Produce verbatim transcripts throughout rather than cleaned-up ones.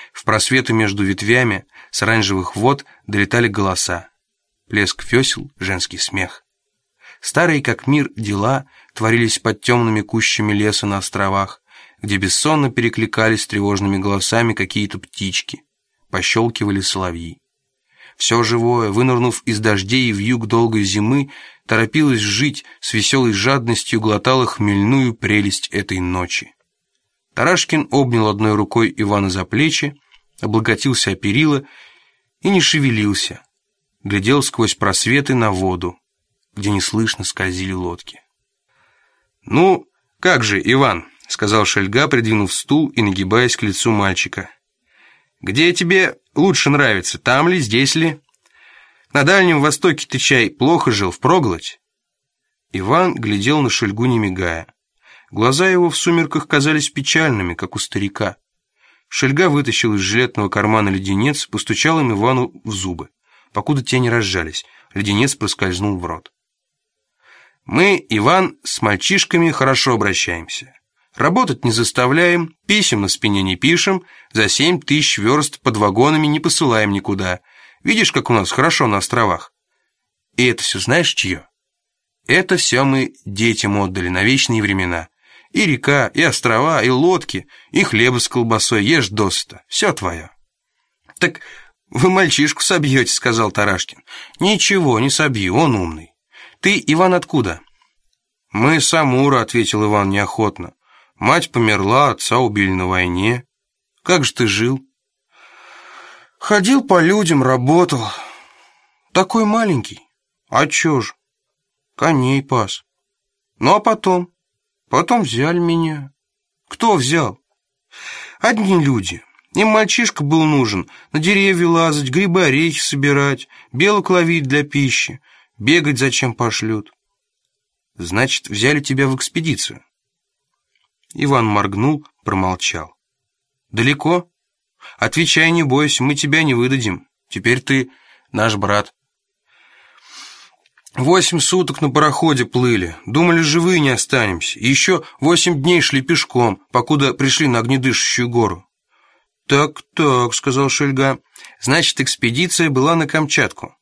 В просветы между ветвями с оранжевых вод долетали голоса. Плеск весел, женский смех. Старые как мир дела творились под темными кущами леса на островах, где бессонно перекликались с тревожными голосами какие-то птички, пощелкивали соловьи. Все живое, вынырнув из дождей и вьюг долгой зимы, торопилось жить, с веселой жадностью глотало хмельную прелесть этой ночи. Тарашкин обнял одной рукой Ивана за плечи, облокотился о перила и не шевелился, глядел сквозь просветы на воду, где неслышно скользили лодки. «Ну, как же, Иван?» — сказал Шельга, придвинув стул и нагибаясь к лицу мальчика. «Где тебе лучше нравится, там ли, здесь ли? На Дальнем Востоке ты, чай, плохо жил, впроголодь?» Иван глядел на Шельгу, не мигая. Глаза его в сумерках казались печальными, как у старика. Шельга вытащил из жилетного кармана леденец, постучал им Ивану в зубы. Покуда те не разжались, леденец проскользнул в рот. «Мы, Иван, с мальчишками хорошо обращаемся. Работать не заставляем, писем на спине не пишем, за семь тысяч верст под вагонами не посылаем никуда. Видишь, как у нас хорошо на островах? И это все знаешь чье? Это все мы детям отдали на вечные времена. И река, и острова, и лодки, и хлеба с колбасой, ешь досыта. Все твое». «Так вы мальчишку собьете», — сказал Тарашкин. «Ничего, не собью, он умный. Ты, Иван, откуда?» «Мы с Амура», — ответил Иван неохотно. «Мать померла, отца убили на войне. Как же ты жил?» «Ходил по людям, работал. Такой маленький. А чё ж? Коней пас. Ну а потом? Потом взяли меня». «Кто взял?» «Одни люди. Им мальчишка был нужен. На деревья лазать, грибы, орехи собирать, белок ловить для пищи. Бегать зачем пошлют?» «Значит, взяли тебя в экспедицию?» Иван моргнул, промолчал. «Далеко? Отвечай, не бойся, мы тебя не выдадим. Теперь ты наш брат». «Восемь суток на пароходе плыли. Думали, живые не останемся. И еще восемь дней шли пешком, покуда пришли на огнедышащую гору». «Так-так», — сказал Шельга. «Значит, экспедиция была на Камчатку?»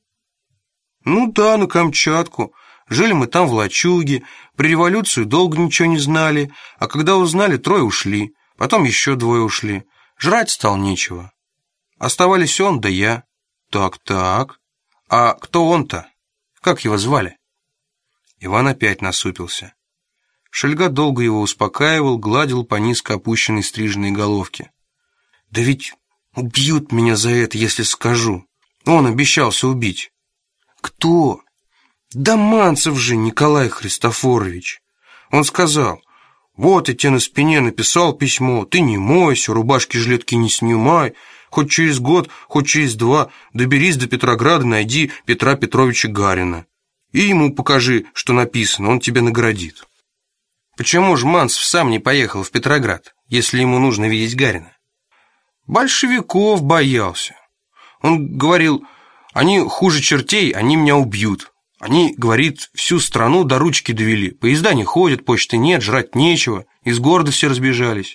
«Ну да, на Камчатку. Жили мы там в лачуге, при революции долго ничего не знали, а когда узнали, трое ушли, потом еще двое ушли. Жрать стало нечего. Оставались он да я». «Так-так. А кто он-то? Как его звали?» Иван опять насупился. Шельга долго его успокаивал, гладил по низко опущенной стриженной головке. «Да ведь убьют меня за это, если скажу. Он обещался убить». «Кто?» «Да Манцев же, Николай Христофорович. Он сказал: вот я тебе на спине написал письмо, ты не мойся, рубашки-жилетки не снимай, хоть через год, хоть через два доберись до Петрограда, найди Петра Петровича Гарина. И ему покажи, что написано, он тебя наградит». «Почему же Манцев сам не поехал в Петроград, если ему нужно видеть Гарина?» «Большевиков боялся. Он говорил: они хуже чертей, они меня убьют. Они, говорит, всю страну до ручки довели. Поезда не ходят, почты нет, жрать нечего. Из города все разбежались.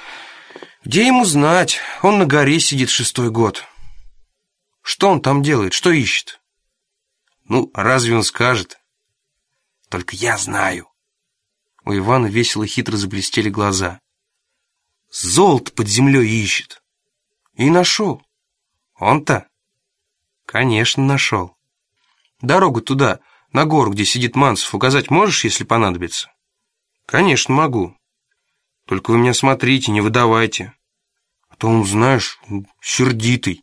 Где ему знать? Он на горе сидит шестой год. Что он там делает? Что ищет?» «Ну, разве он скажет?» «Только я знаю». У Ивана весело хитро заблестели глаза. «Золото под землей ищет». «И нашел». «Он-то?» «Конечно, нашел». «Дорогу туда, на гору, где сидит Манцев, указать можешь, если понадобится?» «Конечно, могу. Только вы меня смотрите, не выдавайте. А то он, знаешь, сердитый».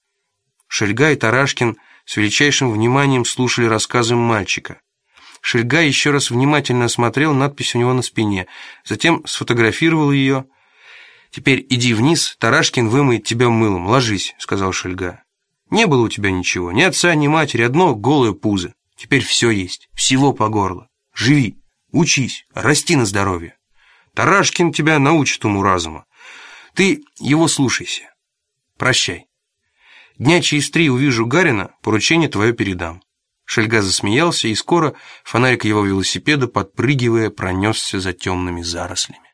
Шельга и Тарашкин с величайшим вниманием слушали рассказы мальчика. Шельга еще раз внимательно осмотрел надпись у него на спине, затем сфотографировал ее. «Теперь иди вниз, Тарашкин вымоет тебя мылом, ложись», — сказал Шельга. «Не было у тебя ничего, ни отца, ни матери, одно голое пузо. Теперь все есть, всего по горло. Живи, учись, расти на здоровье. Тарашкин тебя научит уму-разума. Ты его слушайся. Прощай. Дня через три увижу Гарина, поручение твое передам». Шельга засмеялся, и скоро фонарик его велосипеда, подпрыгивая, пронесся за темными зарослями.